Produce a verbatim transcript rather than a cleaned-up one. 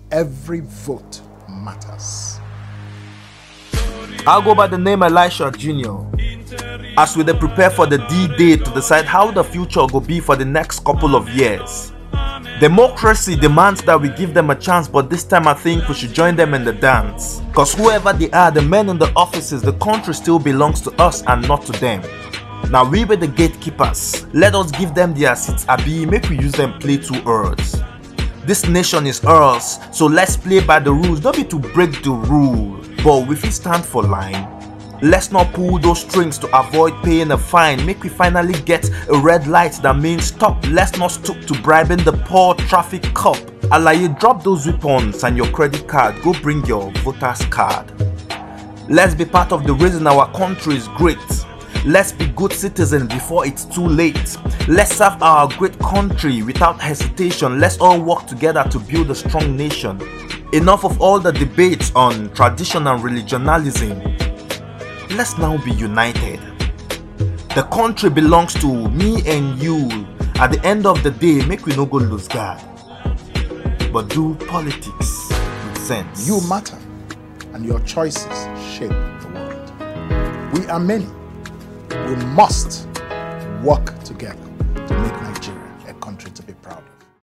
Every vote matters. I'll go by the name Elisha Junior As we dey prepare for the D-Day to decide how the future will be for the next couple of years. Democracy demands that we give them a chance, but this time I think we should join them in the dance. Cause whoever they are, the men in the offices, the country still belongs to us and not to them. Now we were the gatekeepers. Let us give them their seats, abi make we use them play two earths. This nation is ours, so let's play by the rules, not be to break the rule. But if we stand for line, let's not pull those strings to avoid paying a fine. Make we finally get a red light that means stop. Let's not stoop to bribing the poor traffic cop. Alaye, drop those weapons and your credit card. Go bring your voter's card. Let's be part of the reason our country is great. Let's be good citizens before it's too late. Let's serve our great country without hesitation. Let's all work together to build a strong nation. Enough of all the debates on tradition and religionalism. Let's now be united. The country belongs to me and you. At the end of the day, make we no go lose God, but do politics with sense. You matter, and your choices shape the world. We are many. We must work